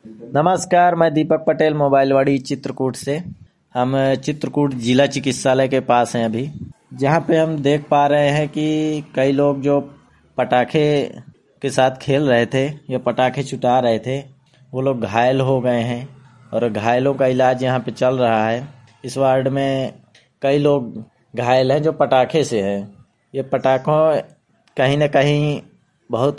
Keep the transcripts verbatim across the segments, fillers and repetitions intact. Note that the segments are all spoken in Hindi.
नमस्कार, मैं दीपक पटेल मोबाइलवाड़ी चित्रकूट से। हम चित्रकूट जिला चिकित्सालय के पास हैं अभी, जहां पे हम देख पा रहे हैं कि कई लोग जो पटाखे के साथ खेल रहे थे या पटाखे छुटा रहे थे, वो लोग घायल हो गए हैं और घायलों का इलाज यहां पे चल रहा है। इस वार्ड में कई लोग घायल हैं जो पटाखे से हैं। ये पटाखों कहीं ना कहीं बहुत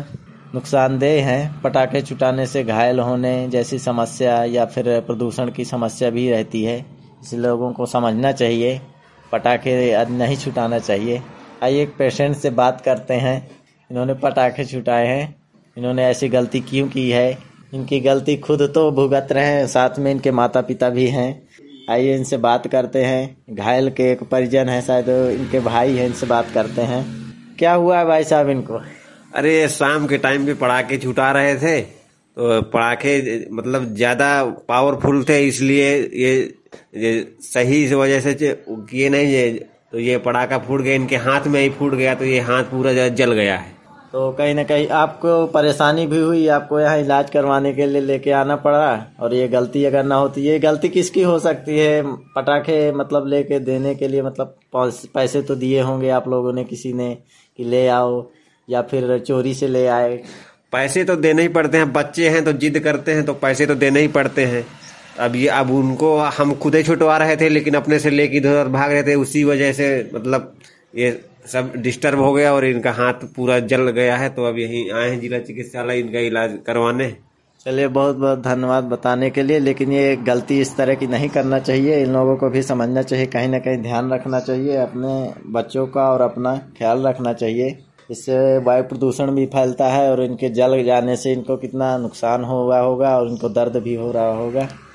नुकसानदेह हैं। पटाखे छुटाने से घायल होने जैसी समस्या या फिर प्रदूषण की समस्या भी रहती है, इसलिए लोगों को समझना चाहिए, पटाखे नहीं छुटाना चाहिए। आइए एक पेशेंट से बात करते हैं। इन्होंने पटाखे छुटाए हैं, इन्होंने ऐसी गलती क्यों की है? इनकी गलती खुद तो भुगत रहे हैं, साथ में इनके माता पिता भी हैं। आइए इनसे बात करते हैं। घायल के एक परिजन है, शायद इनके भाई हैं, इनसे बात करते हैं। क्या हुआ है भाई साहब इनको? अरे शाम के टाइम पे पटाखे छुटा रहे थे, तो पटाखे मतलब ज्यादा पावरफुल थे, इसलिए ये, ये सही इस वजह से किए नहीं। ये तो ये पटाखा फूट गया, इनके हाथ में ही फूट गया, तो ये हाथ पूरा जल गया है। तो कहीं ना कहीं आपको परेशानी भी हुई, आपको यहाँ इलाज करवाने के लिए लेके आना पड़ा। और ये गलती अगर ना होती, ये गलती किसकी हो सकती है? पटाखे मतलब लेके देने के लिए मतलब पैसे तो दिए होंगे आप लोगों ने, किसी ने कि ले आओ, या फिर चोरी से ले आए? पैसे तो देने ही पड़ते हैं, बच्चे हैं तो जिद करते हैं तो पैसे तो देने ही पड़ते हैं। अब ये अब उनको हम खुद ही छुटवा रहे थे, लेकिन अपने से लेके इधर भाग रहे थे, उसी वजह से मतलब ये सब डिस्टर्ब हो गया और इनका हाथ पूरा जल गया है। तो अब यहीं आए हैं जिला चिकित्सालय इनका इलाज करवाने। चलिए, बहुत बहुत धन्यवाद बताने के लिए। लेकिन ये गलती इस तरह की नहीं करना चाहिए, इन लोगों को भी समझना चाहिए, कहीं ना कहीं ध्यान रखना चाहिए, अपने बच्चों का और अपना ख्याल रखना चाहिए। इससे वायु प्रदूषण भी फैलता है और इनके जल जाने से इनको कितना नुकसान हुआ होगा और इनको दर्द भी हो रहा होगा।